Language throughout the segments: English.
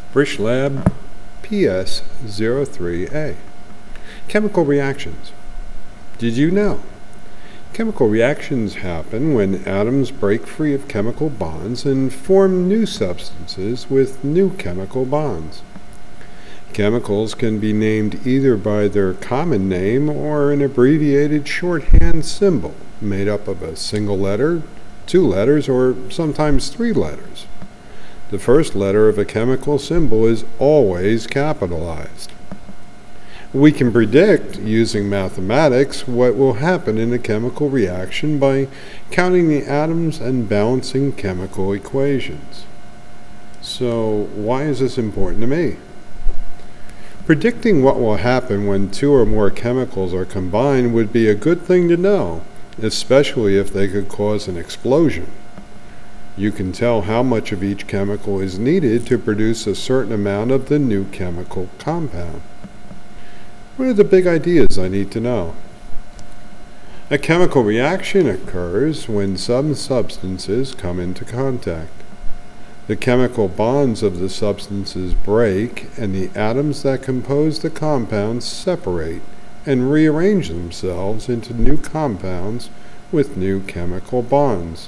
Frisch Lab PS03A. Chemical reactions. Did you know? Chemical reactions happen when atoms break free of chemical bonds and form new substances with new chemical bonds. Chemicals can be named either by their common name or an abbreviated shorthand symbol made up of a single letter, two letters, or sometimes three letters. The first letter of a chemical symbol is always capitalized. We can predict, using mathematics, what will happen in a chemical reaction by counting the atoms and balancing chemical equations. So, why is this important to me? Predicting what will happen when two or more chemicals are combined would be a good thing to know, especially if they could cause an explosion. You can tell how much of each chemical is needed to produce a certain amount of the new chemical compound. What are the big ideas I need to know? A chemical reaction occurs when some substances come into contact. The chemical bonds of the substances break, and the atoms that compose the compounds separate and rearrange themselves into new compounds with new chemical bonds.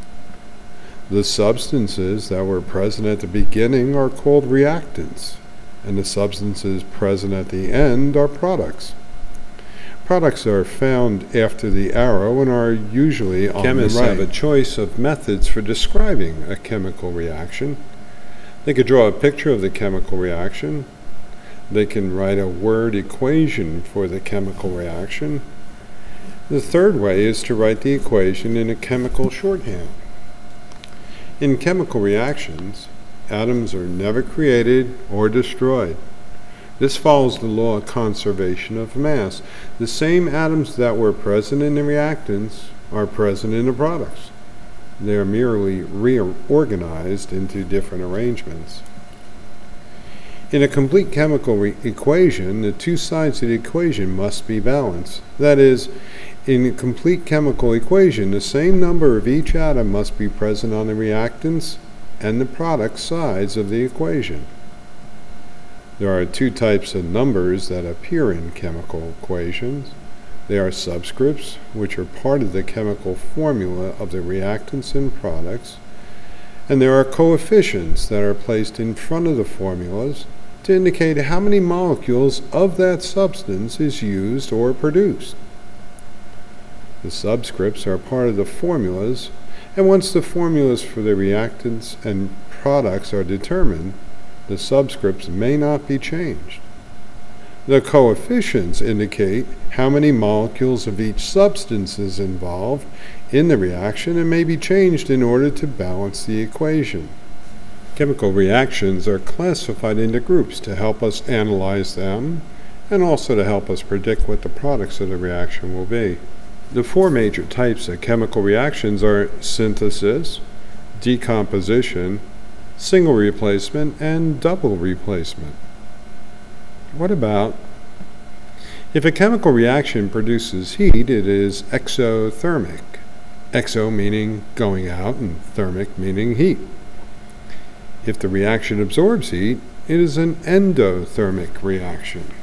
The substances that were present at the beginning are called reactants, and the substances present at the end are products. Products are found after the arrow and are usually on the right. Chemists have a choice of methods for describing a chemical reaction. They could draw a picture of the chemical reaction. They can write a word equation for the chemical reaction. The third way is to write the equation in a chemical shorthand. In chemical reactions, atoms are never created or destroyed. This follows the law of conservation of mass. The same atoms that were present in the reactants are present in the products. They are merely reorganized into different arrangements. In a complete chemical equation, the two sides of the equation must be balanced. That is, in a complete chemical equation, the same number of each atom must be present on the reactants and the product sides of the equation. There are two types of numbers that appear in chemical equations. They are subscripts, which are part of the chemical formula of the reactants and products, and there are coefficients that are placed in front of the formulas to indicate how many molecules of that substance is used or produced. The subscripts are part of the formulas, and once the formulas for the reactants and products are determined, the subscripts may not be changed. The coefficients indicate how many molecules of each substance is involved in the reaction and may be changed in order to balance the equation. Chemical reactions are classified into groups to help us analyze them and also to help us predict what the products of the reaction will be. The four major types of chemical reactions are synthesis, decomposition, single replacement, and double replacement. What about if a chemical reaction produces heat, it is exothermic. Exo meaning going out and thermic meaning heat. If the reaction absorbs heat, it is an endothermic reaction.